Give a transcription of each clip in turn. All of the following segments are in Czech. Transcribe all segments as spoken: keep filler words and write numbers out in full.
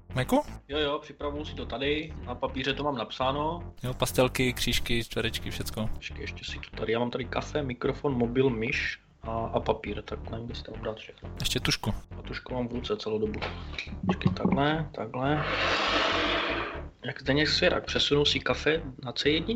Majku? Jo, jo, připravuju si to tady, na papíře to mám napsáno. Jo, pastelky, křížky, čtverečky, všecko. Ještě, ještě si to tady, já mám tady kafe, mikrofon, mobil, myš a, a papír, tak nevím, kde si tam dát všechno. Ještě tušku. A tušku mám v ruce celou dobu. Počkej, takhle, takhle. Jak Zdeněk Svěrak, přesunu si kafe na C jedna.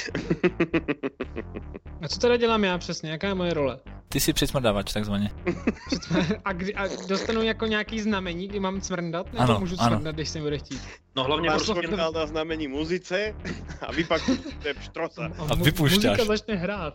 A co teda dělám já přesně? Jaká je moje role? Ty jsi předsmrdávač, takzvaně. A, kdy, a dostanu jako nějaký znamení, kdy mám cmrndat? Nebo Ano, můžu ano. cmrdat, když se mi bude chtít? No hlavně Máš prostě... signál na znamení muzice a vy pak to je pštrosa. A vypušťáš. Muzika začne hrát.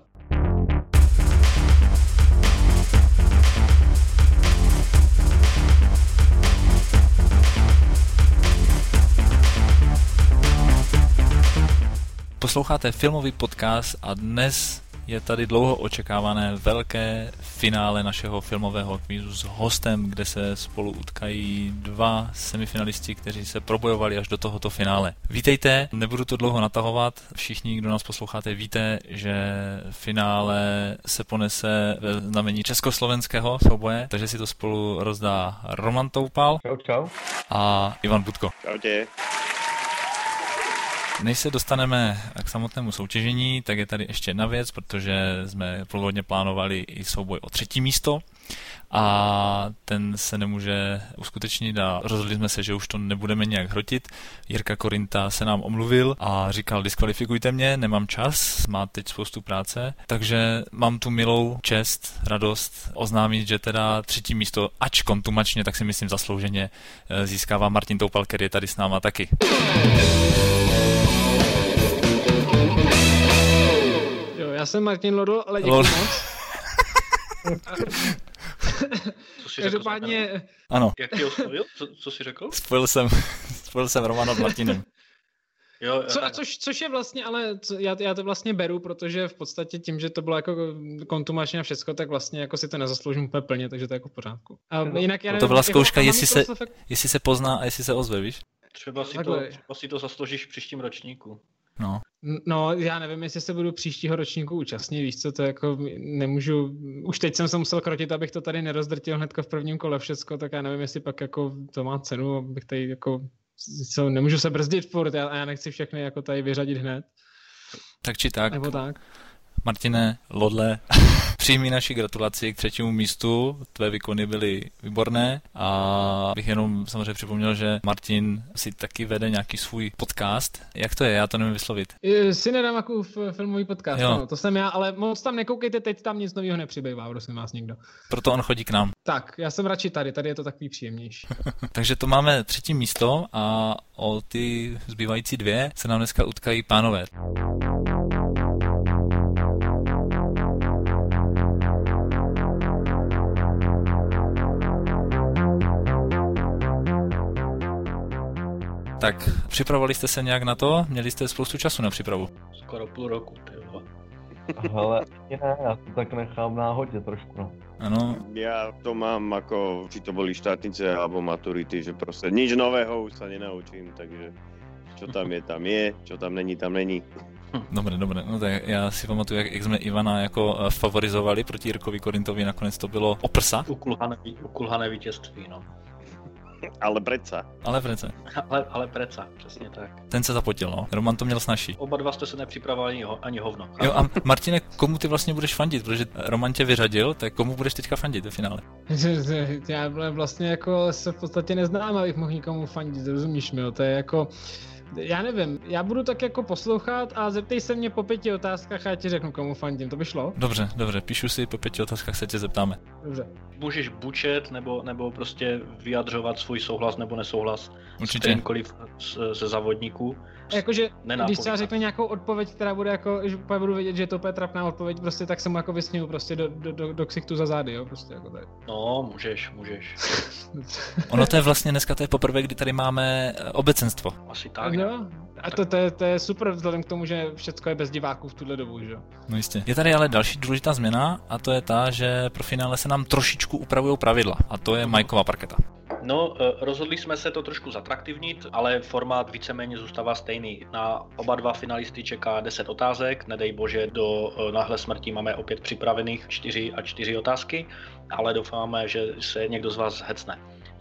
Posloucháte filmový podcast a dnes je tady dlouho očekávané velké finále našeho filmového kvízu s hostem, kde se spolu utkají dva semifinalisti, kteří se probojovali až do tohoto finále. Vítejte, nebudu to dlouho natahovat, všichni, kdo nás posloucháte, víte, že finále se ponese ve znamení československého souboje, takže si to spolu rozdá Roman Toupal Čau, čau. a Ivan Budko. Čaute. Než se dostaneme k samotnému soutěžení, tak je tady ještě jedna věc, protože jsme původně plánovali i souboj o třetí místo a ten se nemůže uskutečnit a rozhodli jsme se, že už to nebudeme nějak hrotit. Jirka Korinta se nám omluvil a říkal, diskvalifikujte mě, nemám čas, má teď spoustu práce, takže mám tu milou čest, radost oznámit, že teda třetí místo, ač kontumačně, tak si myslím zaslouženě získává Martin Toupal, který je tady s náma taky. Jo, já jsem Martin Lodl, ale děkuji Lol. moc. Co jsi řekl? Každopádně, Ano, Jak tě oslovil? Co, co jsi řekl? spojil jsem, spojil jsem Romana s Martinem. Jo, jo, co, tak- což, což je vlastně, ale co, já, já to vlastně beru, protože v podstatě tím, že to bylo jako kontumačně a všecko, tak vlastně jako si to nezasloužím úplně plně, takže to je jako v pořádku. A jinak já To nevím, byla jako- zkouška, a mám jestli to se, zase fakt- jestli se pozná a jestli se ozve, víš? Třeba si, to, Takhle. třeba si to zasloužíš v příštím ročníku. No. No, já nevím, jestli se budu příštího ročníku účastnit, víš co, to jako nemůžu, už teď jsem se musel krotit, abych to tady nerozdrtil hnedka v prvním kole všecko, tak já nevím, jestli pak jako to má cenu, abych tady jako, co, nemůžu se brzdit furt a já nechci všechny jako tady vyřadit hned, Tak či tak, nebo tak. Martine, Lodle, přijmi naši gratulaci k třetímu místu, tvé výkony byly výborné a bych jenom samozřejmě připomněl, že Martin si taky vede nějaký svůj podcast. Jak to je? Já to nevím vyslovit. Cinedamakův filmový podcast, Jo. ano, to jsem já, ale moc tam nekoukejte, teď tam nic nového nepřibývá, prosím vás někdo. Proto on chodí k nám. Tak, já jsem radši tady, tady je to takový příjemnější. Takže to máme třetí místo a o ty zbývající dvě se nám dneska utkají pánové. Tak, připravovali jste se nějak na to? Měli jste spoustu času na přípravu? Skoro půl roku, ty vole. Hele, ne, já to tak nechám náhodě trošku, no. Ano, Ja to mám ako, či to boli štátnice alebo maturity, že proste nič nového už sa nenaučím, takže čo tam je, tam je, čo tam není, tam není. dobré, dobré. No tak já si pamatuju, jak, jak jsme Ivana jako eh, favorizovali proti Jirkovi Korintovi, nakonec to bylo o prsa, Ukulhané, ukulhané vítězství, no. Ale predsa. ale přece, Ale, ale preca, přesně tak. ten se zapotil, no. Roman to měl snažší. Oba dva jste se nepřipravovali ani, ho, ani hovno. Jo a Martine, komu ty vlastně budeš fandit? Protože Roman tě vyřadil, tak komu budeš teďka fandit ve finále? Já vlastně jako se v podstatě neznám, abych mohl nikomu fandit, rozumíš mi, jo? To je jako, já nevím, já budu tak jako poslouchat a zeptej se mě po pěti otázkách a já ti řeknu, komu fandím, to by šlo? Dobře, dobře, píšu si, po pěti otázkách se tě zeptáme. Dobře. Můžeš bučet nebo, nebo prostě vyjadřovat svůj souhlas nebo nesouhlas Určitě. s kterýmkoliv z- ze závodníků. Jakože, Nenápovídat. když třeba řekne nějakou odpověď, která bude jako, že úplně budu vědět, že je to úplně trapná odpověď, prostě tak se mu jako vysměju prostě do, do, do, do ksichtu za zády, jo, prostě jako tak. No, můžeš, můžeš. Ono to je vlastně dneska to je poprvé, kdy tady máme eh, obecenstvo. Asi tak. ne? No, a to, to, je, to je super vzhledem k tomu, že všecko je bez diváků v tuhle dobu, že jo. No jistě. Je tady ale další důležitá změna a to je ta, že pro finále se nám trošičku upravují pravidla a to je Majkova parketa. No, eh, rozhodli jsme se to trošku zatraktivnit, ale formát víceméně zůstává stejný. Na oba dva finalisty čeká deset otázek, nedej bože, do eh, náhle smrti máme opět připravených čtyři a čtyři otázky, ale doufáme, že se někdo z vás hecne.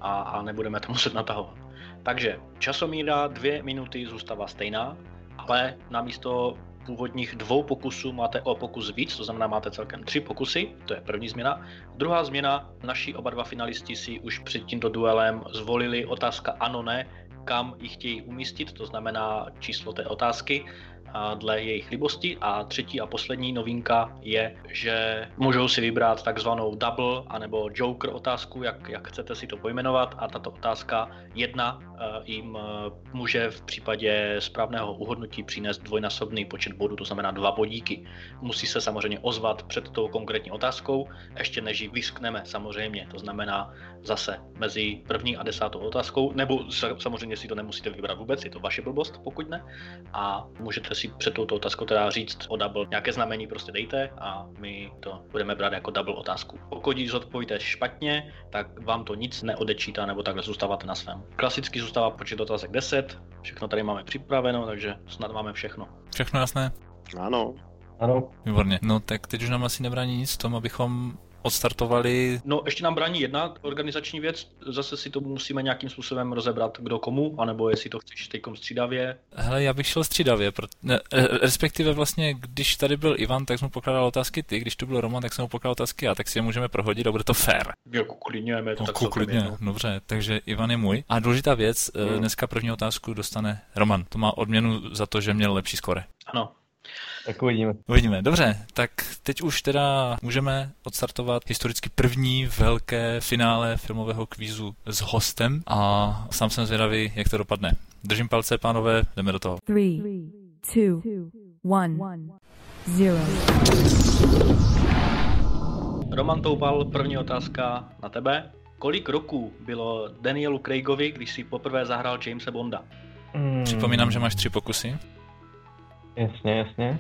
a, a nebudeme to muset natahovat. Takže časomíra dvě minuty zůstává stejná, ale namísto původních dvou pokusů máte o pokus víc, to znamená máte celkem tři pokusy, to je první změna. Druhá změna, naši oba dva finalisti si už před tímto duelem zvolili otázka ano, ne, kam ji chtějí umístit, to znamená číslo té otázky dle jejich libosti. A třetí a poslední novinka je, že můžou si vybrat takzvanou double anebo joker otázku, jak, jak chcete si to pojmenovat, a tato otázka jedna jim může v případě správného uhodnutí přinést dvojnásobný počet bodů, to znamená dva bodíky. Musí se samozřejmě ozvat před tou konkrétní otázkou, ještě než ji vyskneme samozřejmě, to znamená zase mezi první a desátou otázkou, nebo samozřejmě si to nemusíte vybrat vůbec, je to vaše blbost, pokud ne, a můžete si před touto otázkou teda říct o double nějaké znamení prostě dejte a my to budeme brát jako double otázku. Pokud ji zodpovíte špatně, tak vám to nic neodečítá, nebo takhle zůstáváte na svém. Klasicky zůstává počet otázek deset, všechno tady máme připraveno, takže snad máme všechno. Všechno jasné? Ano. Ano. Výborně. No tak teď už nám asi nebrání nic v tom, abychom odstartovali. No, ještě nám brání jedna organizační věc, zase si to musíme nějakým způsobem rozebrat, kdo komu, anebo jestli to chceš teďkom střídavě. Hele, já bych šel střídavě, pro... ne, respektive vlastně, když tady byl Ivan, tak jsme pokládal otázky ty, když tu byl Roman, tak jsme mu pokládal otázky já, tak si je můžeme prohodit a bude to fair. Jako klidněme to, no, tak klidně, dobře, takže Ivan je můj. A důležitá věc, hmm. dneska první otázku dostane Roman. To má odměnu za to, že měl lepší skore. Ano. Tak uvidíme. Uvidíme, dobře, tak teď už teda můžeme odstartovat historicky první velké finále filmového kvízu s hostem a sám jsem zvědavý, jak to dopadne. Držím palce, pánové, jdeme do toho. Three, two, one, zero. Roman Toupal, první otázka na tebe. Kolik roků bylo Danielu Craigovi, když si poprvé zahrál Jamesa Bonda? Hmm. Připomínám, že máš tři pokusy. Jasně, jasně.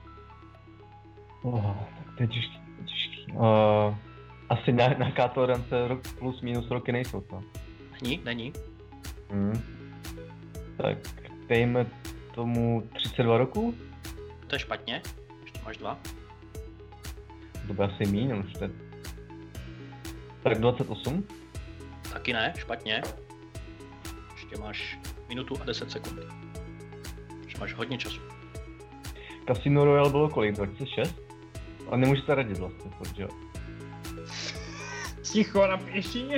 Oh, tak to je těžký, to je těžký. Uh, asi na, na Kátorence rok, plus minus roky nejsou to. Není, není. Hmm. Tak dejme tomu třicet dva roku? To je špatně, ještě máš dva. To bude asi míň, už to je... Tak dvacet osm? Taky ne, špatně. Ještě máš minutu a deset sekund. Ještě máš hodně času. Casino Royale bylo kolik? dva tisíce šest? A nemůžete radit vlastně, protože... Ticho na pěšině.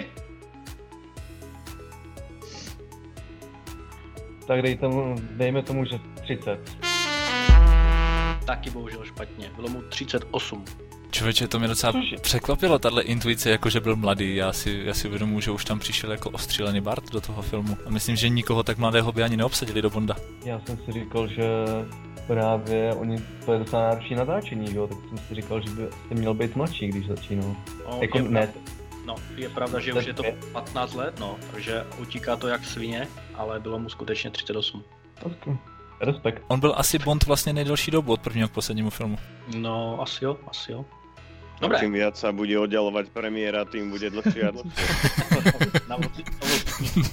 Tak dej tomu, dejme tomu, že třicet. Taky bohužel špatně, bylo mu třicet osm. Člověče, to mě docela Cože? překvapilo, tahle intuice, jako že byl mladý. Já si, já si uvědomuji, že už tam přišel jako ostřílený Bart do toho filmu. A myslím, že nikoho tak mladého by ani neobsadili do Bonda. Já jsem si říkal, že právě oni, to je docela náročný natáčení, jo? Tak jsem si říkal, že by měl být mladší, když začínal. No, jako je ne. No, je pravda, že už je to patnáct let, no, takže utíká to jak svině, ale bylo mu skutečně třicet osm. Okay. Respekt. On byl asi Bond vlastně nejdelší dobu od prvního k poslednímu filmu. No, asi jo, asi jo. Dobre. Čím viac sa bude oddalovať premiéra, tým bude dlhšie a dlhšie. Na moci, na moci.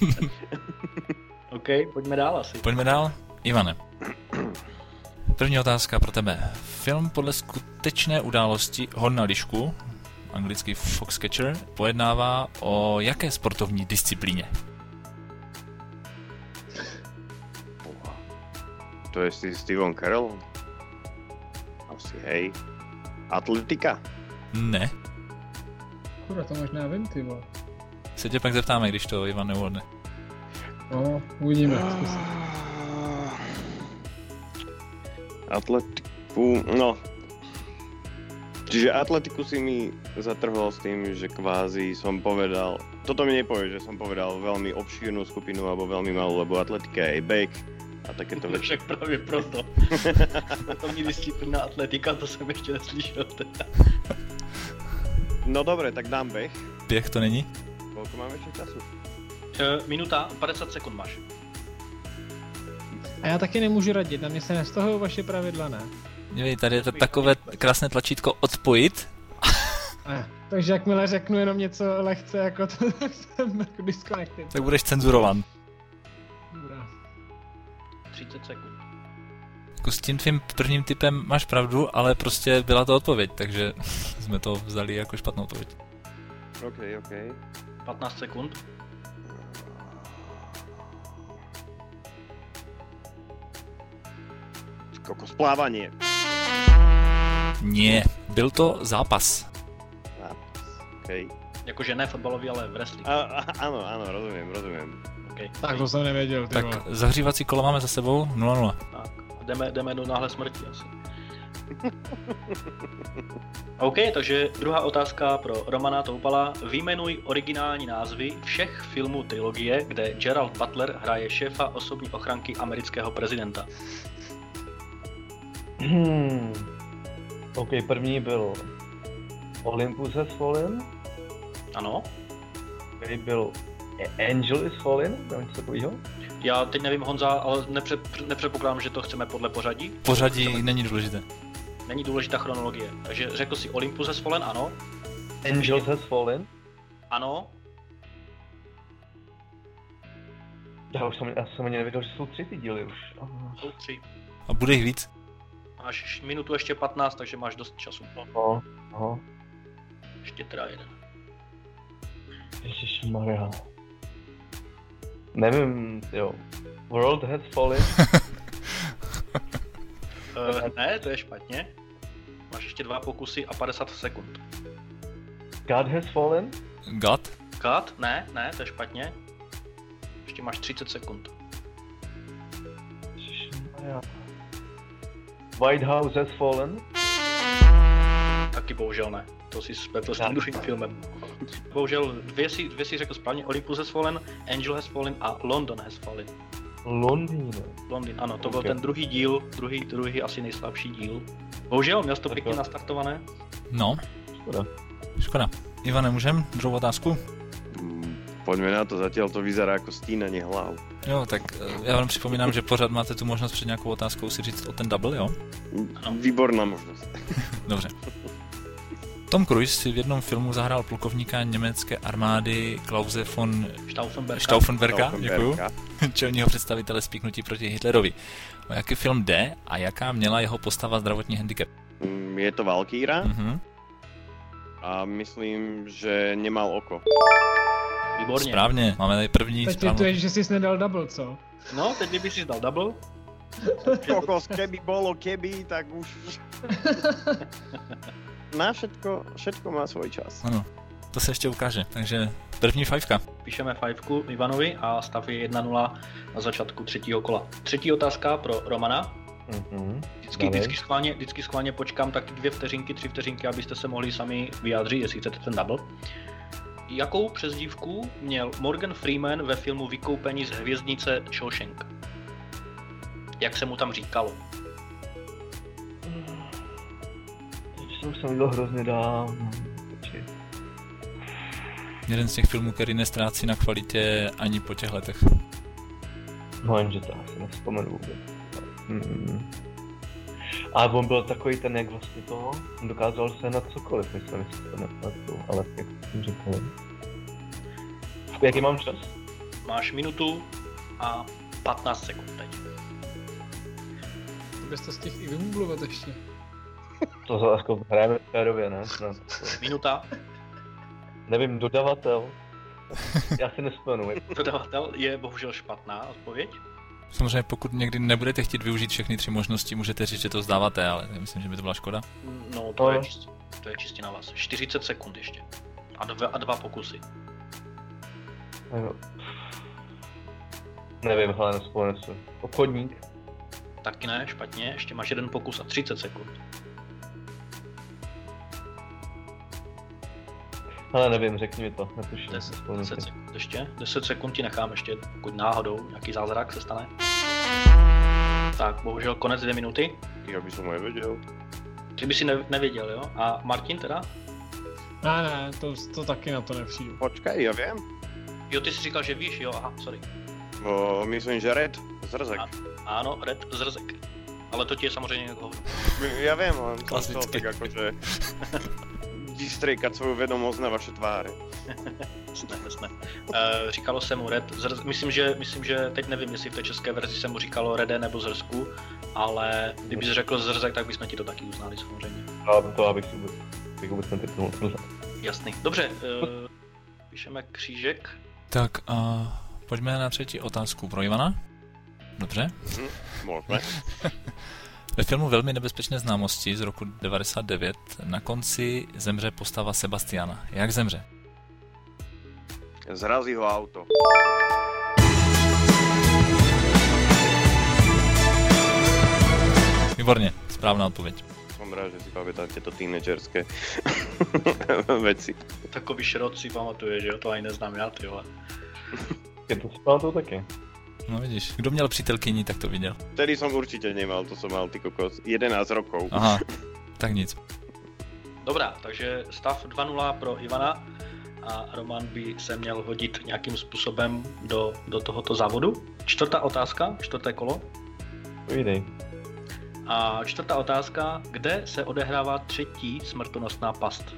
OK, pojďme dál asi. Pojďme dál. Ivane. První otázka pro tebe. Film podle skutečné události Hon na lišku, anglický Foxcatcher, pojednává o jaké sportovní disciplíně? To je Steven Carell? Asi hej. Atletika? Ne. Kurva, to možná vím, ty vole. Se tě pak zeptáme, když to Ivan neuhodne. No, uvidíme. Atletiku, no. Čiže atletiku si mi zatrhol s tým, že kvázi som povedal, toto mi nepovie, že som povedal veľmi obšírnu skupinu alebo veľmi malú, lebo atletika je beh a takéto veci. Však právě proto. Sportovní disciplína atletika, to jsem ještě neslyšel teda. No dobre, tak dám beh. Běh to není? Koľko máme ešte času? E, minuta, padesát sekund máš. A já taky nemůžu radit, na mě se nevztahují vaše pravidla, ne? Dívej, tady je to takové krásné tlačítko odpojit. Eh, takže jakmile řeknu jenom něco lehce jako to, tak jsem jako disconnected. Tak budeš cenzurovan. Dobrá. třicet sekund. Jako s tím tvým prvním typem máš pravdu, ale prostě byla to odpověď, takže jsme to vzali jako špatnou odpověď. OK, OK. patnáct sekund. kokos, plávanie. Nie, byl to zápas. Okay. Jakože ne fotbalový, ale wrestling. A, a, áno, áno, rozumiem, rozumiem. Okay. Tak to jsem nevěděl, ty Tak vole. zahřívací kolo máme za sebou nula nula. Tak, jdeme, jdeme do náhle smrti asi. OK, takže druhá otázka pro Romana Toupala. Vyjmenuj originální názvy všech filmů trilogie, kde Gerald Butler hraje šéfa osobní ochranky amerického prezidenta. Hmm. OK, první byl Olympus Has Fallen, Ano? který byl Angel is Fallen, nebo něco takového. Já teď nevím, Honza, ale nepře- nepředpokládám, že to chceme podle pořadí. Pořadí není důležité. Není důležitá chronologie. Takže řekl si Olympus Has Fallen, ano? Angels Has Fallen. Ano? Já už jsem, já jsem ani nevěděl, že jsou tři ty díly už. Aha. Jsou tři. A bude jich víc? Máš minutu ještě patnáct, takže máš dost času. Aha, aha. Ještě teda jeden. Ježišmarja. Nevím, jo. World Has Fallen. Uh, ne, to je špatně. Máš ještě dva pokusy a padesát sekund. God Has Fallen. God? Cut? Ne, ne, to je špatně. Ještě máš třicet sekund. Ježišmarja. White House Has Fallen. Taky bohužel ne. To si spletl s tím druhým filmem. Bohužel dvě si, dvě si řekl správně. Olympus Has Fallen, Angel Has Fallen a London Has Fallen. Londýn. Londýn, ano, to byl Okay. ten druhý díl, druhý, druhý asi nejslabší díl. Bohužel, měl jsi to pěkně nastartované. No, Škoda. škoda. Ivane, můžem? Druhou otázku? Mm, Poďme na to, zatiaľ to vyzerá ako stínanie hlav. Jo, tak eh, já vám připomínám, že pořád máte tu možnost před nějakou otázkou si říct o ten double, jo? Ano. Výborná možnosť. Dobře. Tom Cruise si v jednom filmu zahrál plukovníka německé armády Klause von Stauffenberg. Stauffenberga, děkuju, Stauffenberga. čelního představitele spíknutí proti Hitlerovi. O jaký film jde a jaká měla jeho postava zdravotní handicap? Mm, Je to Valkýra Mhm. a myslím, že nemal oko. Výborně. Správně, máme tady první Teď správnou. lituješ, že jsi nedal double, co? No, teď kdyby si dal double. Kokos, keby bolo keby, tak už... Na všetko, všetko má svoj čas. Ano, to se ještě ukáže, takže první fajfka. Píšeme fajfku Ivanovi a stav je jedna nula na začátku třetího kola. Třetí otázka pro Romana. Mhm. Vždycky, Dalej. vždycky, schválně, vždycky schválně počkám tak dvě vteřinky, tři vteřinky, abyste se mohli sami vyjádřit, jestli chcete ten double. Jakou přezdívku měl Morgan Freeman ve filmu Vykoupení z hvězdnice Shawshank? Jak se mu tam říkalo? To už jsem viděl hrozně dávno. Počkej. Jeden z těch filmů, který nestrácí na kvalitě ani po těch letech. No jenže to asi nevzpomenu vůbec. Mm. A on byl takový ten, jak vlastně to, on dokázal se na cokoliv, myslím, jestli to nepletu, ale jak jsem říkal. Jaký mám čas? Máš minutu a patnáct sekund teď. Bys to z těch i vygooglovat ještě. To za jako hrajeme férově, ne? No, to, Minuta. nevím, dodavatel. Já si nespomenu. Dodavatel je bohužel špatná odpověď. Samozřejmě pokud někdy nebudete chtít využít všechny tři možnosti, můžete říct, že to vzdáváte, ale myslím, že by to byla škoda. No, to je čistě, to je čistě na vás. čtyřicet sekund ještě. A dva, a dva pokusy. Nevím, hele, nespomenu si. Obchodník. Taky ne, špatně. Ještě máš jeden pokus a třicet sekund. Ale nevím, řekni mi to, netuším. deset, nespomenu deset si. sekund ještě. deset sekund ti nechám ještě, pokud náhodou nějaký zázrak se stane. Tak, bohužel konec dvě minuty. Ja by som nevedel. Ty by si ne, nevěděl, jo? A Martin teda? Ne, ne, to, to taky na to nepřijdu. Počkaj, ja viem. Jo, ty jsi říkal, že víš, jo? Aha, sorry. O, myslím, že Red Zrzek. A- Ano, Red Zrzek. Ale to ti je samozřejmě jako hovno. Ja viem, len som chcel Klasicky. tak akože vystriekať svoju vedomosť na vaše tváře. Jasné, jasné. E, říkalo se mu Red Zrz... Myslím, že, myslím, že teď nevím, jestli v té české verzi se mu říkalo Rede nebo Zrzku, ale kdybys řekl Zrzek, tak bychom ti to taky uznali samozřejmě. A to abych si vůbec, bych vůbec netypnul. Jasný. Dobře, e, píšeme křížek. Tak a pojďme na třetí otázku pro Ivana. Dobře. Hm, môžeme. Ve filmu Velmi nebezpečné známosti z roku devadesát devět na konci zemře postava Sebastiana. Jak zemře? Zrazí ho auto. Výborně, správná odpověď. Som rád, že si pamätáte to tínedžerské veci. Takový šrot si pamatuje, že jo, to ani neznám já, ty vole. Je to spal to taky. No vidíš, kdo měl přítelkyni, tak to viděl. Vtedy som určite nemal, to som mal ty kokos jedenásť rokov. Aha, tak nic. Dobrá, takže stav dva nula pro Ivana a Roman by se měl hodit nějakým způsobem do, do tohoto závodu. Čtvrtá otázka, čtvrté kolo. Povídej. A čtvrtá otázka, kde se odehrává třetí smrtonosná past?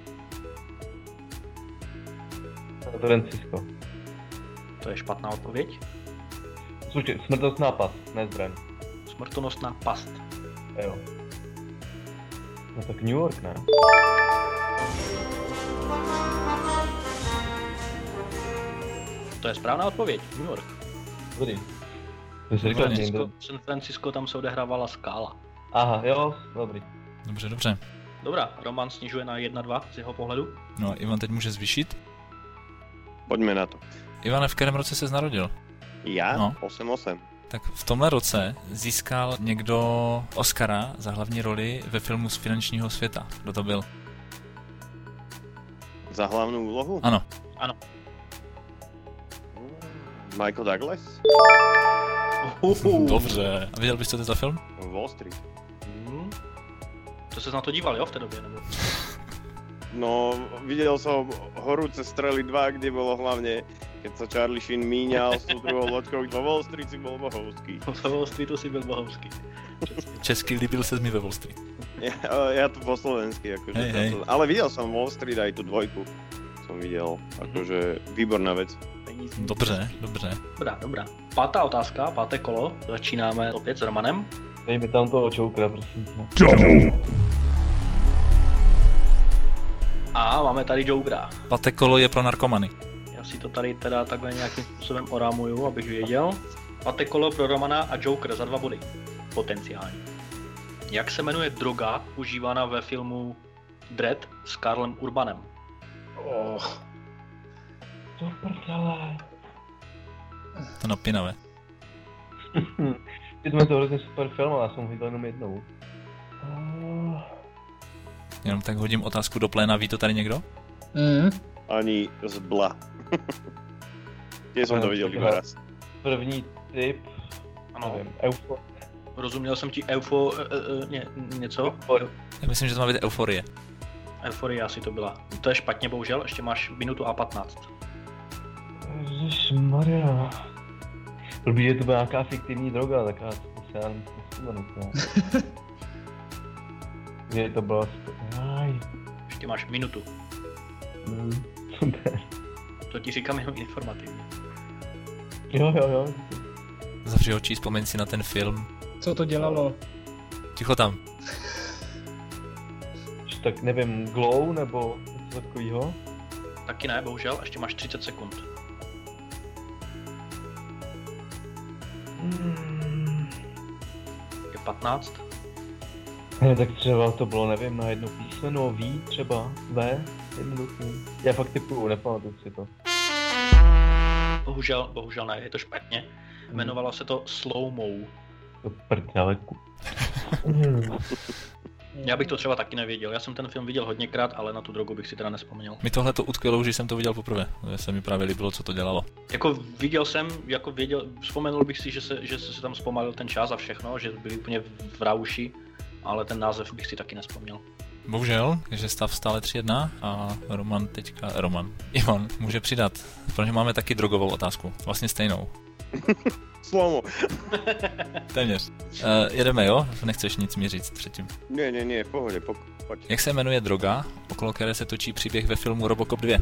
San Francisco. To je špatná odpověď. Slušaj, smrtnostná past, ne zbraň. Smrtonosná past. Jo. No tak New York, ne? To je správná odpověď, New York. Dobrý. To jsi San říkal Francisco, někdo. San Francisco, tam se odehrávala skála. Aha, jo, dobrý. Dobře, dobře. Dobrá, Roman snižuje na jedna dva z jeho pohledu. No a Ivan teď může zvýšit. Poďme na to. Ivane, v kterém roce ses narodil? Ja? No. osem osem. Tak v tomhle roce získal někdo Oscara za hlavní roli ve filmu Z finančního světa. Kdo to byl? Za hlavnú úlohu? Ano. Ano. Michael Douglas? Uhuhu. Dobře. A viděl bys, co to je za film? Wall Street. Hmm. To se na to díval, jo, v té době, nebo? No, videl som Horúce strely dva, kde bolo hlavne, keď sa Charlie Sheen míňal s tou druhou loďkou, vo Wall Street si bol bohovský. V Wall Streetu si byl bohovský. Český líbil se mi ve Wall Street. Ja, ja to po slovensky, akože. Hej, hej. Ale videl som Wall Street aj tú dvojku. Som videl, akože výborná vec. Dobře, dobře. Dobrá, dobrá. Pátá otázka, páté kolo. Začínáme opět s Romanem. Dej mi tam toho Jokera, prosím tě. A máme tady Jokera. Páté kolo je pro narkomany. Já si to tady teda takhle nějakým způsobem orámuju, abych věděl. Páté kolo pro Romana a Joker za dva body. Potenciálně. Jak se jmenuje droga užívaná ve filmu Dredd s Karlem Urbanem? Oh. To prdele. To napínavé. Ty jsme to hrozně super film, ale já jsem ho viděl jenom jednou. Oh. Jenom tak hodím otázku do pléna, ví to tady někdo? Mm. Ani zbla. Tiež som to videl iba raz. První tip, Ano, nevím, Eufo. rozuměl jsem ti eufo... E, e, ně, něco? Eufo. Já myslím, že to má být euforie. Euforie asi to byla. To je špatně, bohužel, ještě máš minutu a patnáct. Ježišmarja. Blbý, že to byla nějaká fiktivní droga, tak já se já nevzpomenu, no. Že to bylo... Aj. Ještě máš minutu. Mm, super. To ti říkám jenom informativně. Jo, jo, jo. Zavři oči, vzpomeň si na ten film. Co to dělalo? Ticho tam. Tak nevím, Glow nebo něco takovýho? Taky ne, bohužel, ještě máš třicet sekund. Hmm. Je patnáct. Ne, tak třeba to bylo, nevím, na jedno písmeno, V třeba, V, jednoduchý. Já fakt typuju, nepamatuju si to. Bohužel, bohužel ne, je to špatně. Jmenovalo se to Slow Mo. To prdele. Já bych to třeba taky nevěděl, já jsem ten film viděl hodněkrát, ale na tu drogu bych si teda nespomněl. Mi tohle to utkvělo, že jsem to viděl poprvé. To se mi právě líbilo, co to dělalo. Jako viděl jsem, jako věděl, vzpomenul bych si, že se, že se tam zpomalil ten čas a všechno, že byli úplně v rauši, ale ten název bych si taky nespomněl. Bohužel, že stav stále tři jedna a Roman teďka, Roman, Ivan může přidat, protože máme taky drogovou otázku, vlastně stejnou. Slomo. Téměř. Uh, jedeme, jo? Nechceš nic mi říct předtím. Nie, nie, nie, v pohode, po, poď. Jak se jmenuje droga, okolo které se točí příběh ve filmu Robocop dva?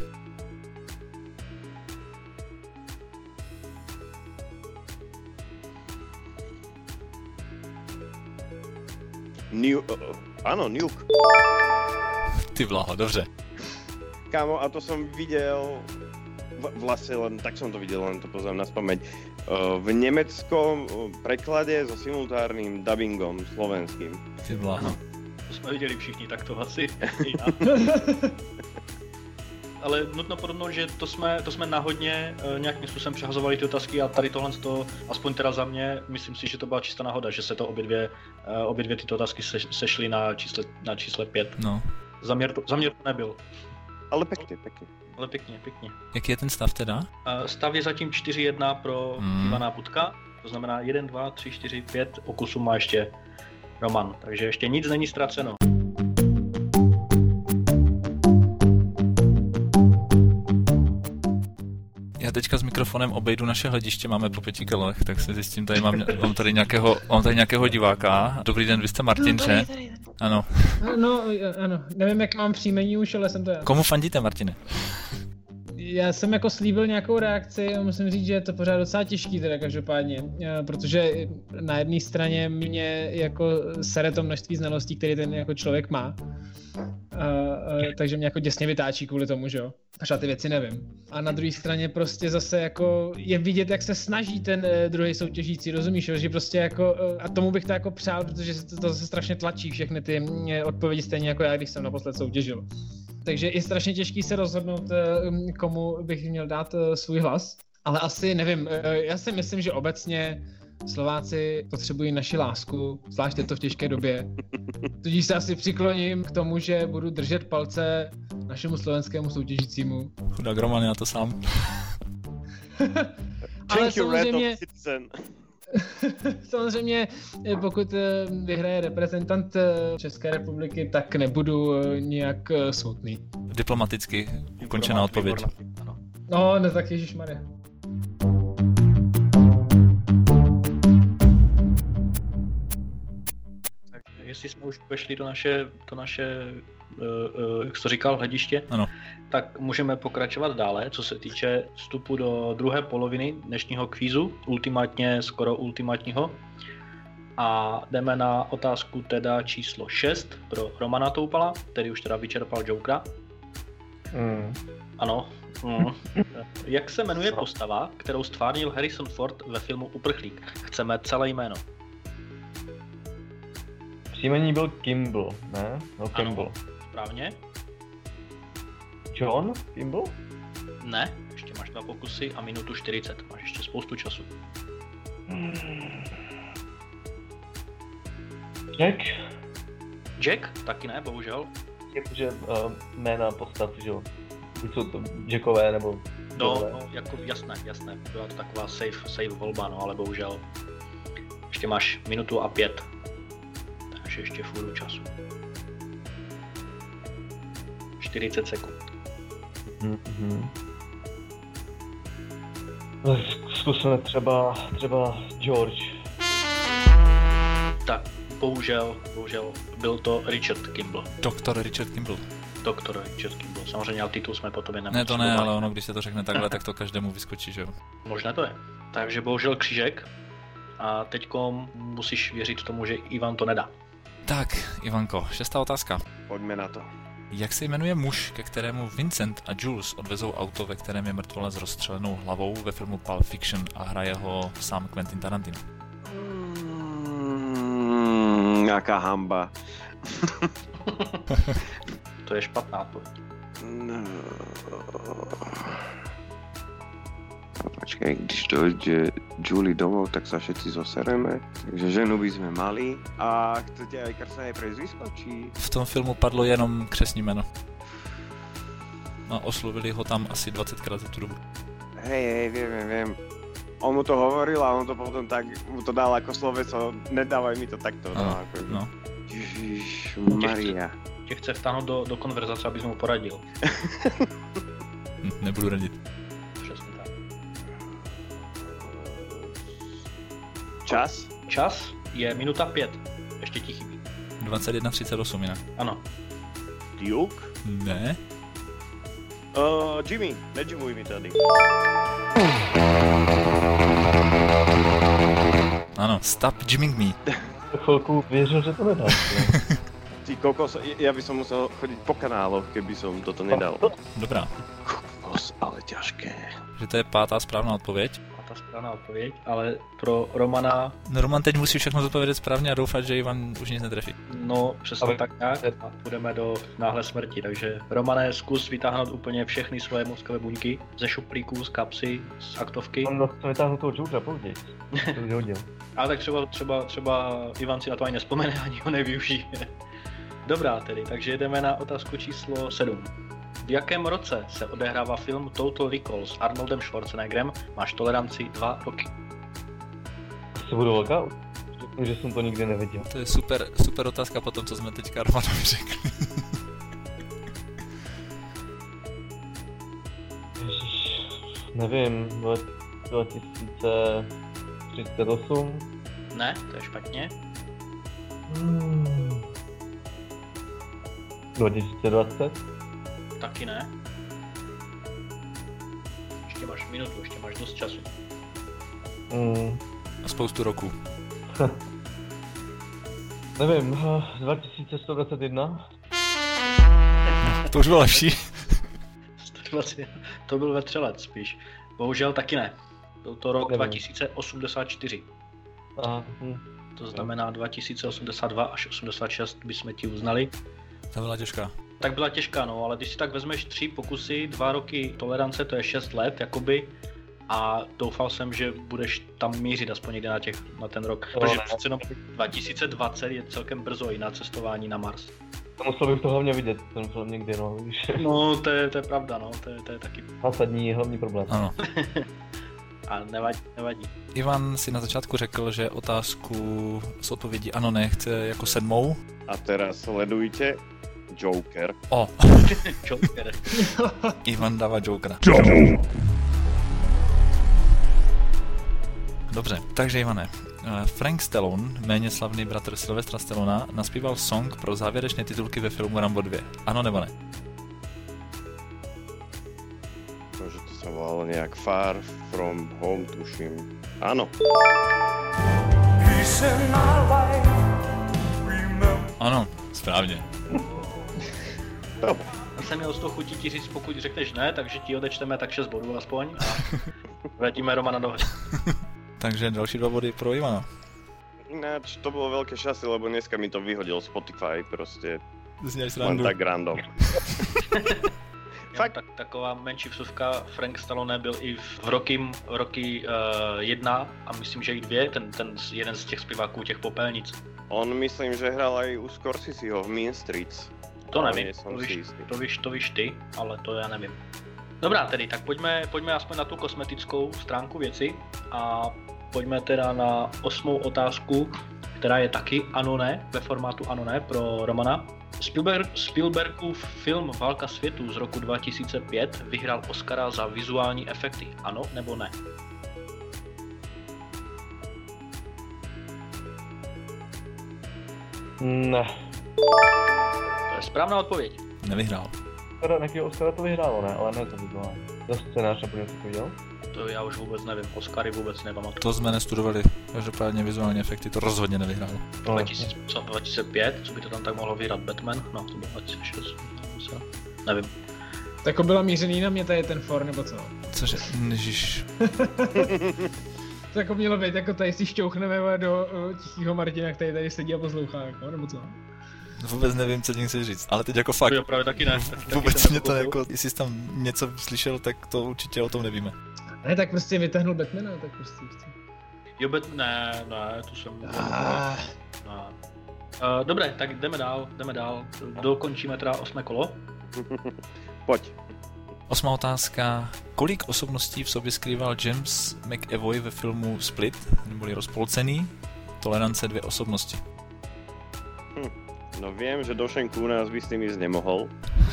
New, uh, áno, Nuke. Ty blaho, dobře. Kámo, a to som videl vlastne len tak som to videl, len to poznám na spamäť. V nemeckom preklade so simultárnym dubbingom slovenským. Ty bláho. To jsme viděli všichni, tak to asi i já. Ale nutno podotknout, že to jsme, to jsme náhodně uh, nějakým způsobem přehazovali ty otázky a tady tohle, to, aspoň teda za mě, myslím si, že to byla čistá náhoda, že se to obě dvě, uh, obě dvě tyto otázky se, sešly na čísle, na čísle pět. No. Za mě to, za mě to nebyl. Ale pěkně, pěkně. Ale pěkně, pěkně. Jaký je ten stav teda? Uh, stav je zatím čtyři jedna pro hmm. Ivana Budka, to znamená jedna, dva, tři, čtyři, pět pokusů má ještě Roman, takže ještě nic není ztraceno. Já teďka s mikrofonem obejdu naše hlediště, máme po pěti kilech, tak si zjistím, tady mám, mám tady nějakého, mám tady nějakého diváka. Dobrý den, vy jste Martin, že? Ano. No, ano, nevím, jak mám příjmení už, ale jsem to já. Komu fandíte, Martine? Já jsem jako slíbil nějakou reakci a musím říct, že je to pořád docela těžký teda každopádně, protože na jedné straně mě jako sere to množství znalostí, které ten jako člověk má. Uh, uh, takže mě jako děsně vytáčí kvůli tomu, že jo. Pořád ty věci nevím. A na druhé straně prostě zase jako je vidět, jak se snaží ten uh, druhý soutěžící, rozumíš, že prostě jako uh, a tomu bych to jako přál, protože to, to zase strašně tlačí všechny ty uh, odpovědi stejně jako já, když jsem naposled soutěžil. Takže je strašně těžký se rozhodnout, uh, komu bych měl dát uh, svůj hlas. Ale asi nevím, uh, já si myslím, že obecně Slováci potřebují naši lásku, zvlášť je to v těžké době. Tudíž se asi přikloním k tomu, že budu držet palce našemu slovenskému soutěžícímu. Chudák Roman, já to sám. Ale samozřejmě, samozřejmě, pokud vyhraje reprezentant České republiky, tak nebudu nějak smutný. Diplomaticky ukončená odpověď. No, ne, tak ježišmarja. Jestli jsme už vešli do naše, do naše uh, uh, jak jsi to říkal, hlediště, ano. Tak můžeme pokračovat dále, co se týče vstupu do druhé poloviny dnešního kvízu, ultimátně, skoro ultimátního. A jdeme na otázku teda číslo šest pro Romana Toupala, který už teda vyčerpal Jokera. Mm. Ano. Mm. Jak se jmenuje postava, kterou stvárnil Harrison Ford ve filmu Uprchlík? Chceme celé jméno. Příjmení byl Kimball, ne? No Kimball. Ano, správně. John Kimball? Ne, ještě máš dva pokusy a minutu čtyřicet. Máš ještě spoustu času. Jack? Jack? Taky ne, bohužel. Jakože uh, jména postav, že jo? Buď jsou to Jackové, nebo... No, no, jako jasné, jasné. Byla to taková safe, safe volba, no, ale bohužel. Ještě máš minutu a pět. Takže ještě fůru času. čtyřicet sekund. Mm-hmm. Zkusíme třeba, třeba George. Tak, bohužel, bohužel, byl to Richard Kimball. Doktor Richard Kimball. Doktor Richard Kimball. Samozřejmě, ale titul jsme po tobě nemohli. Ne, to ne, ale ono, když se to řekne takhle, tak to každému vyskočí, že jo? Možná to je. Takže bohužel křížek. A teďko musíš věřit tomu, že Ivan to nedá. Tak, Ivanko, šestá otázka. Pojďme na to. Jak se jmenuje muž, ke kterému Vincent a Jules odvezou auto, ve kterém je mrtvola s rozstřelenou hlavou ve filmu Pulp Fiction a hraje ho sám Quentin Tarantino? Mm, jaká hamba. To je špatná odpověď. No. Počkej, když dojde Julie domov, tak sa všetci zosereme. Takže ženu by sme mali. A chcete aj krstné prezvisko, či... V tom filmu padlo jenom křestní jméno. A oslovili ho tam asi dvacetkrát za tu dobu. Hej, hej, viem, viem, viem. On mu to hovoril a on to potom tak, mu to dal ako sloveso, nedávaj mi to takto. No, no, ako... no. Ježišmaria. Tě chce vtáhnout do, do konverzace, abys mu poradil. Nebudu radit. Čas? Čas je minuta pět. Ještě ti chybí. dvacet jedna třicet osm jinak. Ano. Duke? Ne. Uh, Jimmy, nejimuj mi tady. Ano, stop jimming me. Chvilku věřil, že to nedá. Ty kokos, ja by som musel chodiť po kanáloch, keby som toto nedal. Dobrá. Kokos, ale ťažké. Že to je pátá správná odpověď. Pátá správná odpověď, ale pro Romana... No Roman teď musí všechno zodpovědět správně a doufat, že Ivan už nic netrefí. No, přesně Ale- tak nějak a půjdeme do náhle smrti, takže Romane, zkus vytáhnout úplně všechny svoje mozkové buňky ze šuplíků, z kapsy, z aktovky. On chce vytáhnout toho Jokera později. To už hodil. Ale tak třeba, třeba, třeba Ivan si na to ani nespomene, ani ho nevyužije. Dobrá tedy, takže jedeme na otázku číslo sedm. V jakém roce se odehrává film Total Recall s Arnoldem Schwarzeneggerem? Máš toleranci dva roky. Asi budu lookout. Řeknu, že jsem to nikdy neviděl. To je super, super otázka po tom, co jsme teďka Romanovi řekli. Ježiš, nevím, dva tisíce třicet osm? Ne, to je špatně. Hmm. dva tisíce dvacet? Taky ne. Ještě máš minutu, ještě máš dost času. Hmm. A spoustu roků. Nevím, dva tisíce sto dvacet jedna? To už bylo lepší. sto dvacet, to byl vetřelec spíš. Bohužel taky ne. Byl to rok Nevím. dva tisíce osmdesát čtyři. Aha, hm. To znamená dva tisíce osmdesát dva až osmdesát šest bychom ti uznali. To byla těžká. Tak byla těžká, no, ale když si tak vezmeš tři pokusy, dva roky tolerance, to je šest let, jakoby, a doufal jsem, že budeš tam mířit aspoň někde na, těch, na ten rok, To protože ne. přece jenom dva tisíce dvacet je celkem brzo i na cestování na Mars. To musel bych to hlavně vidět, ten film někdy, no, víš. No, to je, to je pravda, no, to je, to je taky, Zásadní hlavní problém. Ano. a nevadí, nevadí. Ivan si na začátku řekl, že otázku s odpovědí ano, ne, chce jako sedmou. A teraz sledujte Joker. O, Joker. Ivan dává Jokera. Dobře, takže Ivane, Frank Stallone, méně slavný bratr Sylvestra Stallona, naspíval song pro závěrečné titulky ve filmu Rambo dva. Ano nebo ne? Že to sa volalo nejak Far From Home, tuším. Áno. Ano, správně. Dobre. Já jsem měl z toho chutí ti říct, pokud řekneš ne, takže ti odečteme tak šest bodů aspoň a vrátíme Romana do hry. Takže další dva body pro Ivana. Ináč to bolo veľké šťastie, lebo dneska mi to vyhodil Spotify, proste Zněj len srandu. tak random. Fakt? Tak, taková menší vsuvka, Frank Stallone byl i v Rocky, Rocky uh, jedna a myslím, že i dvě, ten, ten jeden z těch zpěváků těch popelnic. On myslím, že hral aj u Scorseseho v Mean Streets. To Ale nevím, nie som to si víš, istý. to, víš, to víš ty, ale to já nevím. Dobrá tedy, tak pojďme, pojďme aspoň na tu kosmetickou stránku věci a pojďme teda na osmou otázku, která je taky ano ne, ve formátu ano ne pro Romana. Spielberg, Spielbergův film Válka světů z roku dva tisíce pět vyhrál Oscara za vizuální efekty, ano nebo ne? Ne. To je správná odpověď. Nevyhrál. Teda nějakého Oscara to vyhrálo, ne? Ale ne to vizuálně. Za scénář nebo něco takového? To já už vůbec nevím, Oscary vůbec nepamatuju. To jsme nestudovali. Každopádně vizuální efekty to rozhodně nevyhrálo. No, dva tisíce, co, dva tisíce pět, co by to tam tak mohlo vyhrát Batman? No, to bylo dva tisíce šest, nevím. Tak jako byla mířený na mě tady ten for, nebo co? Cože? Ježiš. To jako mělo být, jako tady si šťouchneme do uh, tichýho Martina, který tady sedí a poslouchá, jako, nebo co? Vůbec nevím, co tím chceš říct, ale teď jako fakt. Jo, právě taky ne. Taky Vůbec jsem mě to nepochopil. jako, jestli jsi tam něco slyšel, tak to určitě o tom nevíme. Ne, tak prostě vytáhnul Batmana, tak prostě chci. Jo, bet, ne, ne, to jsem... Ah. Ne. Uh, dobré, tak jdeme dál, jdeme dál. Dokončíme teda osmé kolo. Poď. Osmá otázka. Kolik osobností v sobě skrýval James McAvoy ve filmu Split, neboli Rozpolcený? Tolerance dvě osobnosti. Hm. No viem, že do Schenku nás by s tým ísť nemohol.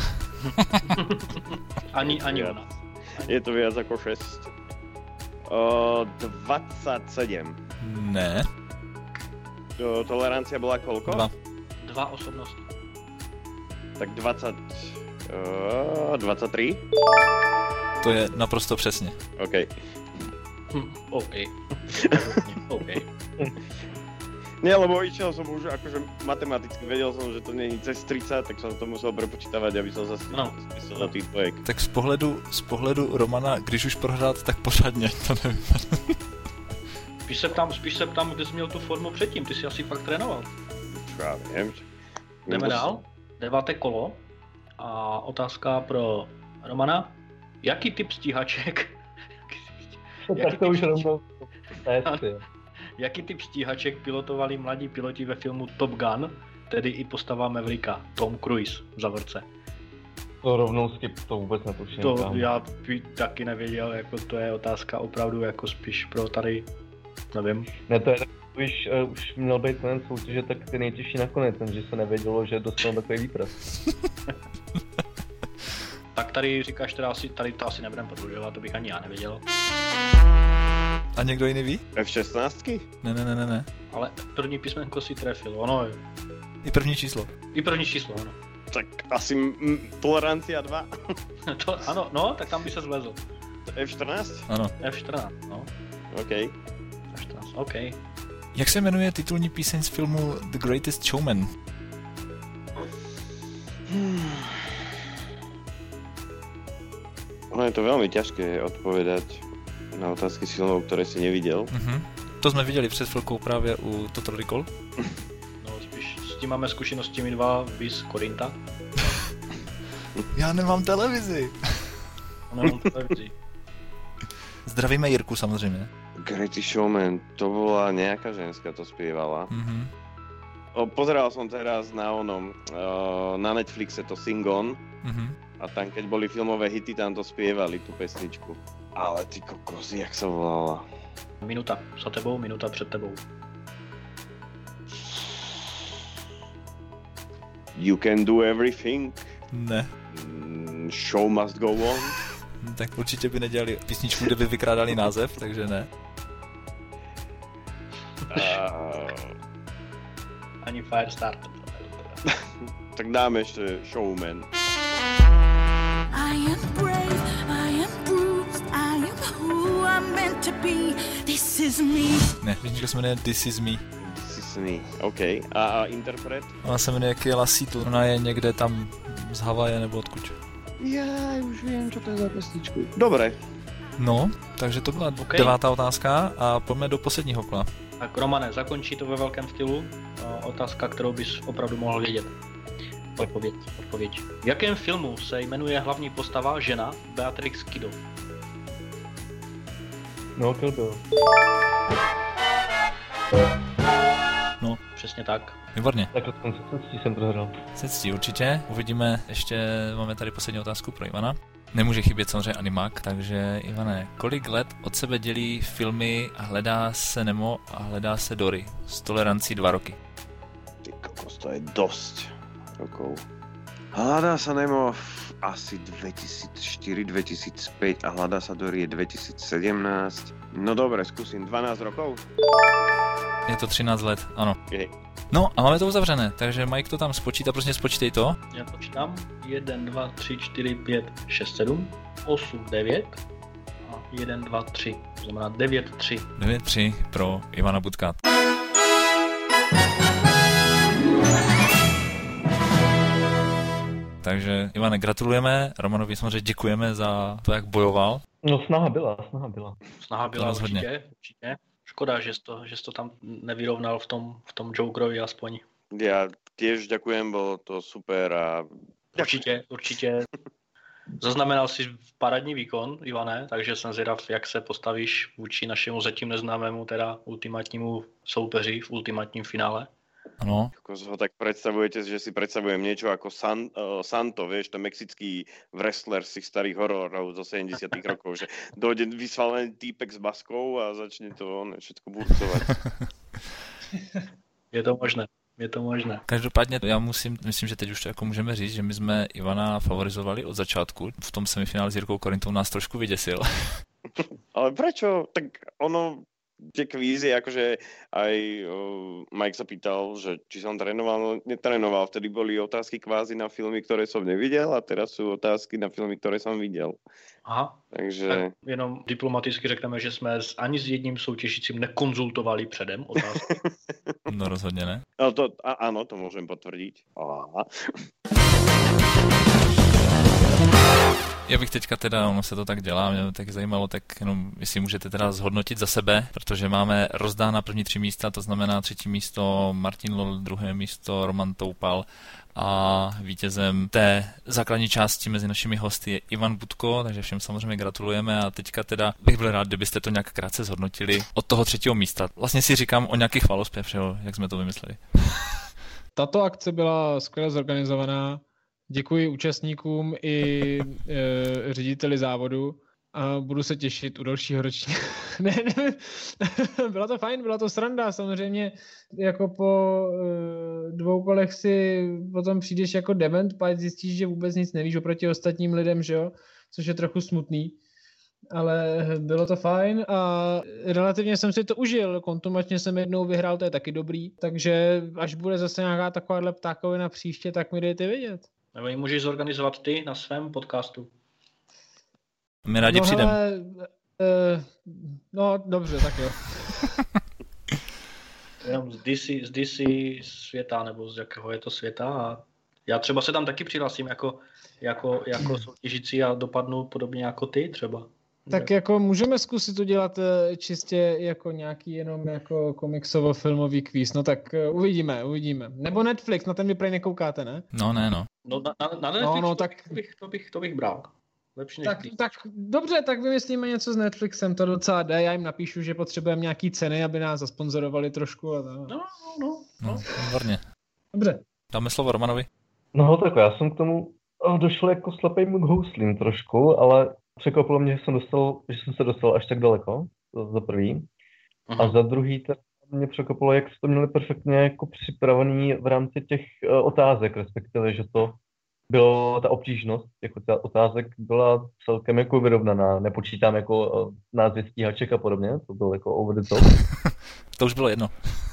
Ani, ani Ja. u nás. Je to viac ako šesť. Uh, dvadsaťsedem. Ne. To, tolerancia bola koľko? Dva. Dva osobnosti. Tak dvadsať... Uh, dvadsaťtri? To je naprosto přesně. OK. Hm, OK. OK. Nie, lebo išiel som už akože matematicky, vedel som, že to nie je cez tridsať, tak som to musel prepočítavať, aby som zase No. spísal na tých dvojek. Tak z pohledu, z pohledu Romana, když už prohrát, tak pořádně, to nevím. Spíš se ptám, spíš se ptám, kde jsi měl tu formu předtím, ty jsi asi fakt trénoval. Čo ja viem. Jdeme dál, deváté kolo a otázka pro Romana. Jaký typ stíhaček, Tak to už rovnou. jaký typ stíhaček pilotovali mladí piloti ve filmu Top Gun, tedy i postava Mavericka, Tom Cruise v zavorce? To rovnou skip, to vůbec netuším. To kam. já by taky nevěděl, jako to je otázka opravdu jako spíš pro tady, nevím. Ne, to je tak, už, uh, už měl být ten soutěže, tak ty nejtěžší nakonec, že se nevědělo, že dostal takový výpras. Tak tady říkáš, teda asi, tady to asi nebudem prodlužovat, to bych ani já nevěděl. A někdo jiný ví? ef šestnáct? Ne, ne, ne, ne, ne. Ale první písmenko si trefil, ono je. I první číslo. I první číslo, ano. Tak asi m- tolerancia dva. To, ano, no, tak tam by se zlezl. ef štrnásť? Ano. ef čtrnáct, no. OK. ef čtrnáct, OK. Jak se jmenuje titulní píseň z filmu The Greatest Showman? Ono je to veľmi ťažké odpovedať na otázky z filmov, ktoré si nevidel. Mhm. To jsme viděli před chvilkou právě u Total Recall. No, spíš s tím máme zkušenosti my dva, vis Korinta. Já nemám televizi. Ono mám televizi. Zdravíme Jirku samozřejmě. Greatest Showman, to bola nejaká ženská, to spievala. Mhm. O, pozeral som teraz na onom, uh, na Netflixe to Sing On Mhm. a tam keď boli filmové hity, tam to spievali, tú pesničku. Ale ty kokosy, jak sa volala? Minuta za tebou, minuta před tebou. You can do everything, Ne. mm, show must go on. Tak určitě by nedělali písničku, kde by vykrádali název, takže ne. Uh, Ani Firestarter. tak dáme ešte Showman. I am brave, I am bruised, I am who I'm meant to be. This is me. Ne, písnička se jmenuje This Is Me. This is me. OK. A, a interpret? Ona se jmenuje Kayla Seattle. Ona je někde tam z Havaje nebo odkud. Ja už viem, čo to je za pesničku. Dobre. No, takže to byla Okay. devátá otázka a pojďme do posledního kola. Tak Romane, zakončí to ve velkém stylu. Otázka, kterou bys opravdu mohl vědět. Odpověď, odpověď. V jakém filmu se jmenuje hlavní postava žena Beatrix Kiddo? No, Kill Bill. No. Přesně tak. Výborně. Tak od konsistencí jsem to hrál. Se ctí určitě. Uvidíme, ještě máme tady poslední otázku pro Ivana. Nemůže chybět samozřejmě animák, takže Ivane, kolik let od sebe dělí filmy Hledá se Nemo a Hledá se Dory s tolerancí dva roky? Ty kokos, to je dosť rokov. Hľadá sa Nemo v asi dvetisícštyri dvetisícpäť a Hľadá sa Dory je dvetisícsedemnásť. No dobre, skúsim dvanásť rokov. Je to třináct let, ano. Je. No a máme to uzavřené, takže Mike to tam spočítá, prostě spočítej to. Já počítám. jedna, dva, tři, čtyři, pět, šest, sedm, osm, devět a jedna, dva, tři. To znamená devět, tři. devět tři pro Ivana Budka. Takže Ivane, gratulujeme, Romanovi samozřejmě děkujeme za to, jak bojoval. No, snaha byla, snaha byla. Snaha byla rozhodně. určitě, určitě. Škoda, že jsi to, že jsi to tam nevyrovnal v tom, v tom Jokerovi aspoň. Ja tiež ďakujem, bolo to super a... Určitě, určitě. Zaznamenal si parádní výkon, Ivane, takže jsem zvědav, jak se postavíš vůči našemu zatím neznámému, teda ultimátnímu soupeři v ultimátním finále. Ano. Ako ho tak predstavujete, že si predstavujem niečo ako San, uh, Santo, vieš, ten mexický wrestler z tých starých hororov zo sedemdesiatych rokov, že dojde vysvalený týpek s baskou a začne to on všetko burcovať. Je to možné. Je to možné. Každopádně já musím, myslím, že teď už to jako můžeme říct, že my jsme Ivana favorizovali od začátku. V tom semifinále s Jirkou Korintou nás trošku vyděsil. Ale prečo? Tak ono, tie kvízy, akože aj uh, Mike sa pýtal, že či som trénoval, no netrénoval. Vtedy boli otázky kvázi na filmy, ktoré som nevidel a teraz sú otázky na filmy, ktoré som videl. Aha, Takže... tak jenom diplomaticky řekneme, že jsme s, ani s jedním soutěžícím nekonzultovali předem otázky. No rozhodně ne. No to, a, áno, to môžem potvrdiť. Aha. Já bych teďka teda, ono se to tak dělá, mě tak zajímalo, tak jenom jestli můžete teda zhodnotit za sebe, protože máme rozdána první tři místa, to znamená třetí místo Martin Lol, druhé místo Roman Toupal a vítězem té základní části mezi našimi hosty je Ivan Budko, takže všem samozřejmě gratulujeme a teďka teda bych byl rád, kdybyste to nějak krátce zhodnotili od toho třetího místa. Vlastně si říkám o nějakých chvalospěv, jak jsme to vymysleli. Tato akce byla skvěle zorganizovaná. Děkuji účastníkům i e, řediteli závodu a budu se těšit u dalšího ročníku. ne, ne, bylo to fajn, byla to sranda, samozřejmě jako po e, dvou kolech si potom přijdeš jako dement, pak zjistíš, že vůbec nic nevíš oproti ostatním lidem, že jo, což je trochu smutný. Ale bylo to fajn a relativně jsem si to užil, kontumačně jsem jednou vyhrál, to je taky dobrý, takže až bude zase nějaká takováhle ptákovina příště, tak mi dejte vědět. Nebo ji můžeš zorganizovat ty na svém podcastu. My rádi no, přijdeme. Uh, no dobře, tak jo. Jenom z D C, z D C světa, nebo z jakého je to světa. A já třeba se tam taky přihlásím jako, jako, jako soutěžící a dopadnu podobně jako ty třeba. Tak jako můžeme zkusit udělat čistě jako nějaký jenom jako komiksovo-filmový kvíz, no tak uvidíme, uvidíme. Nebo Netflix, na ten vy prej nekoukáte, ne? No ne, no. No na, na, na Netflix no, no, to, tak... bych, to, bych, to bych bral. Lepší než tak, tak dobře, tak vymyslíme něco s Netflixem, to docela jde, já jim napíšu, že potřebujeme nějaký ceny, aby nás zasponzorovali trošku. A no, no, no. No, výborně. Dobře. Dáme slovo Romanovi. No tak já jsem k tomu došel jako slepým k houslím trošku, ale překvapilo mě, že jsem, dostal, že jsem se dostal až tak daleko, to za prvý. Aha. A za druhý tak mě překvapilo, jak jste to měli perfektně jako připravený v rámci těch uh, otázek, respektive, že to bylo, ta obtížnost jako ta otázek byla celkem jako vyrovnaná. Nepočítám jako uh, názvy stíhaček a podobně, to bylo jako over the top. To už bylo jedno.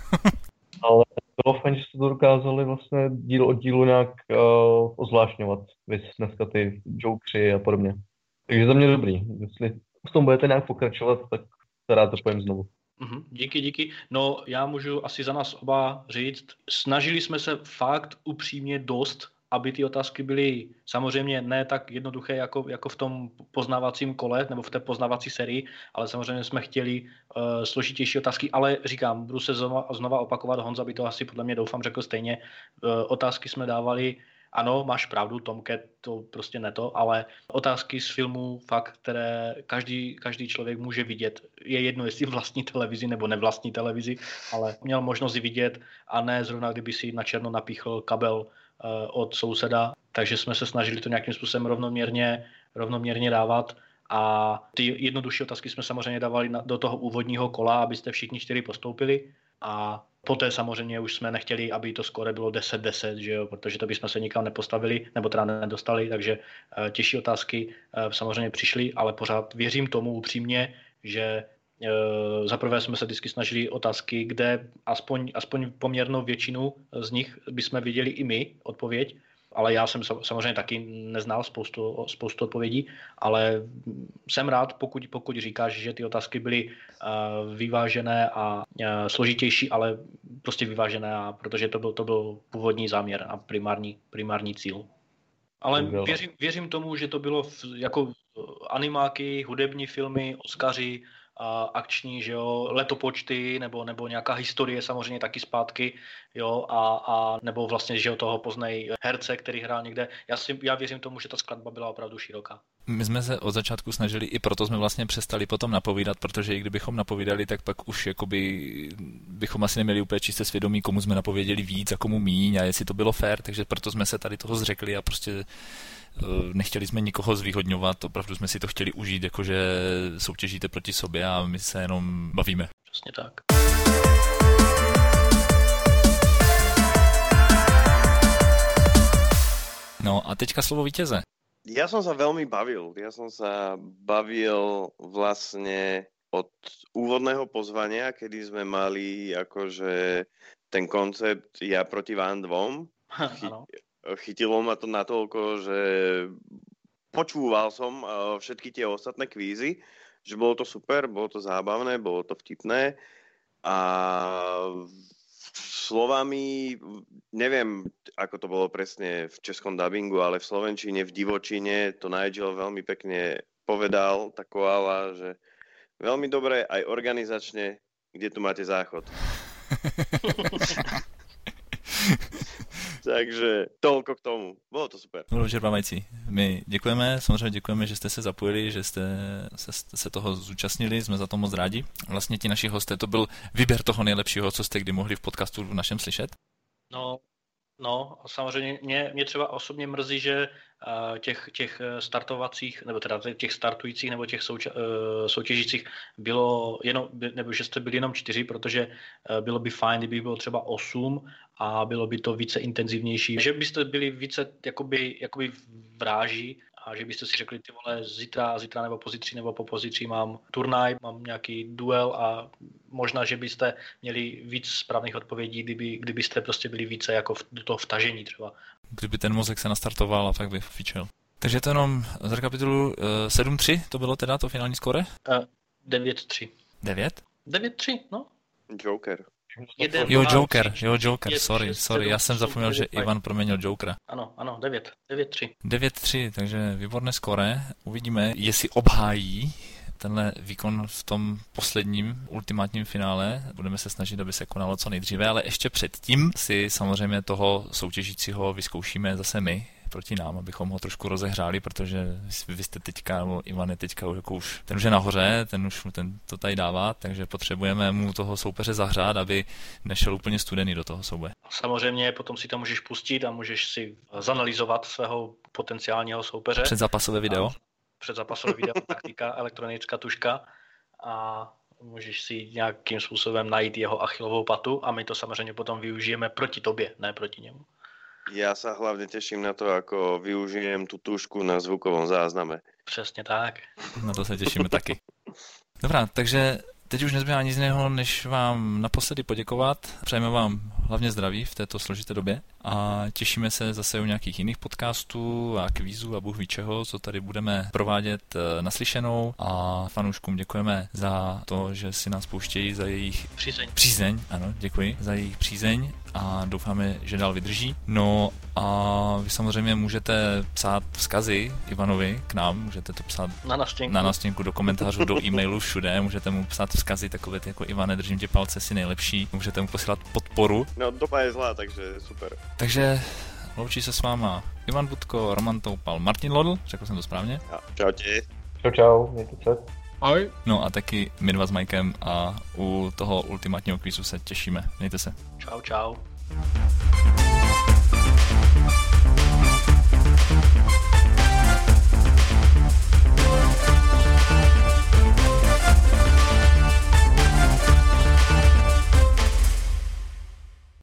Ale bylo fajn, že jste to dokázali vlastně díl od dílu nějak uh, ozvlášňovat. Vy dneska ty jokeři a podobně. Takže za mě dobrý. Jestli v tom budete nějak pokračovat, tak se rád to povím znovu. Mm-hmm, díky, díky. No já můžu asi za nás oba říct, snažili jsme se fakt upřímně dost, aby ty otázky byly samozřejmě ne tak jednoduché jako, jako v tom poznávacím kole nebo v té poznávací sérii, ale samozřejmě jsme chtěli uh, složitější otázky, ale říkám, budu se znova, znova opakovat, Honza by to asi podle mě doufám řekl stejně. Uh, otázky jsme dávali, ano, máš pravdu, Tomke, to prostě ne to, ale otázky z filmů, fakt, které každý, každý člověk může vidět. Je jedno, jestli vlastní televizi nebo nevlastní televizi, ale měl možnost ji vidět a ne zrovna, kdyby si na černo napíchl kabel uh, od souseda. Takže jsme se snažili to nějakým způsobem rovnoměrně, rovnoměrně dávat. A ty jednodušší otázky jsme samozřejmě dávali na, do toho úvodního kola, abyste všichni čtyři postoupili. A poté samozřejmě už jsme nechtěli, aby to skóre bylo deset deset, že jo, protože to bychom se nikam nepostavili, nebo teda nedostali, takže uh, těžší otázky uh, samozřejmě přišly, ale pořád věřím tomu upřímně, že uh, zaprvé jsme se vždycky snažili otázky, kde aspoň, aspoň poměrnou většinu z nich bychom viděli i my odpověď, ale já jsem samozřejmě taky neznal spoustu, spoustu odpovědí, ale jsem rád, pokud, pokud říkáš, že ty otázky byly uh, vyvážené a uh, složitější, ale prostě vyvážené, a protože to byl, to byl původní záměr a primární, primární cíl. Ale věřím, věřím tomu, že to bylo v, jako animáky, hudební filmy, Oscaři, a akční, že jo, letopočty, nebo, nebo nějaká historie samozřejmě taky zpátky, jo, a, a nebo vlastně, že jo, toho poznej herce, který hrál někde. Já, si, já věřím tomu, že ta skladba byla opravdu široká. My jsme se od začátku snažili, i proto jsme vlastně přestali potom napovídat, protože i kdybychom napovídali, tak pak už jakoby bychom asi neměli úplně čisté svědomí, komu jsme napověděli víc a komu míň a jestli to bylo fér, takže proto jsme se tady toho zřekli a prostě nechtěli jsme nikoho zvýhodňovat, opravdu jsme si to chtěli užít, jakože soutěžíte proti sobě a my se jenom bavíme. Přesně tak. No a teďka slovo vítěze. Ja som sa veľmi bavil. Ja som sa bavil vlastne od úvodného pozvania, kedy sme mali akože ten koncept ja proti vám dvom. Chy- chytilo ma to natoľko, že počúval som všetky tie ostatné kvízy, že bolo to super, bolo to zábavné, bolo to vtipné a slovami, neviem, ako to bolo presne v českom dabingu, ale v slovenčine, v divočine to Nigel veľmi pekne povedal, tá koala, že veľmi dobre aj organizačne, kde tu máte záchod. Takže toľko k tomu. Bylo to super. Bylo vyčerpávající. My děkujeme, samozřejmě děkujeme, že jste se zapojili, že jste se, se toho zúčastnili, jsme za to moc rádi. Vlastně ti naši hosté, to byl výběr toho nejlepšího, co jste kdy mohli v podcastu v našem slyšet? No, no samozřejmě mě, mě třeba osobně mrzí, že uh, těch, těch startovacích, nebo teda těch startujících, nebo těch souča, uh, soutěžících bylo jenom, nebo že jste byli jenom čtyři, protože uh, bylo by fajn, kdyby bylo třeba osm a bylo by to více intenzivnější. Že byste byli více jakoby, jakoby vráží a že byste si řekli, ty vole, zítra, zítra nebo pozítří nebo po pozítří mám turnaj, mám nějaký duel a možná, že byste měli víc správných odpovědí, kdyby, kdybyste prostě byli více jako v, do toho vtažení třeba. Kdyby ten mozek se nastartoval a fakt by fičel. Takže to jenom z rekapitulu uh, sedm tři, to bylo teda to finální skóre? Uh, devět tři. devět? devět tři, no. Joker. Jeden, jo, dva, Joker, tři, jo, Joker, pět, sorry, šest, sorry, sedm, já jsem osm, zapomněl, že devět, Ivan proměnil Jokera. Ano, ano, devět, devět tři. devět tři, takže výborné skóre. Uvidíme, jestli obhájí tenhle výkon v tom posledním ultimátním finále. Budeme se snažit, aby se konalo co nejdříve, ale ještě předtím si samozřejmě toho soutěžícího vyzkoušíme zase my proti nám, abychom ho trošku rozehřáli, protože vy jste teďka, nebo Ivan je teďka jako už, ten už je nahoře, ten už ten to tady dává, takže potřebujeme mu toho soupeře zahřát, aby nešel úplně studený do toho souboje. Samozřejmě potom si to můžeš pustit a můžeš si zanalizovat svého potenciálního soupeře. Předzápasové video. Předzápasové video, taktika, elektronická tuška a můžeš si nějakým způsobem najít jeho achilovou patu a my to samozřejmě potom využijeme proti tobě, ne proti němu. Ja sa hlavne teším na to, ako využijem tú tušku na zvukovom zázname. Přesně tak. Na to se těšíme taky. Dobrá, takže teď už nezbývá nic jiného, než vám naposledy poděkovat. Přejeme vám hlavně zdraví v této složité době a těšíme se zase u nějakých jiných podcastů a kvízů a bůh ví čeho, co tady budeme provádět naslyšenou a fanouškům děkujeme za to, že si nás pouštějí, za jejich přízeň. Přízeň, ano, děkuji, za jejich přízeň a doufáme, že dál vydrží. No a vy samozřejmě můžete psát vzkazy Ivanovi k nám, můžete to psát na nastěnku, na nastěnku do komentářů, do e-mailu, všude, můžete mu psát vzkazy takové jako Ivane, držím tě palce, si nejlepší, můžete mu posílat podporu. No doba je zlá, takže super. Takže loučí se s váma Ivan Budko, Roman Toupal, Martin Lodl, řekl jsem to správně? Čau ti. Čau, čau, mějte se. Ahoj. No a taky my dva s Mikem a u toho ultimátního kvízu se těšíme. Mějte se. Čau, čau.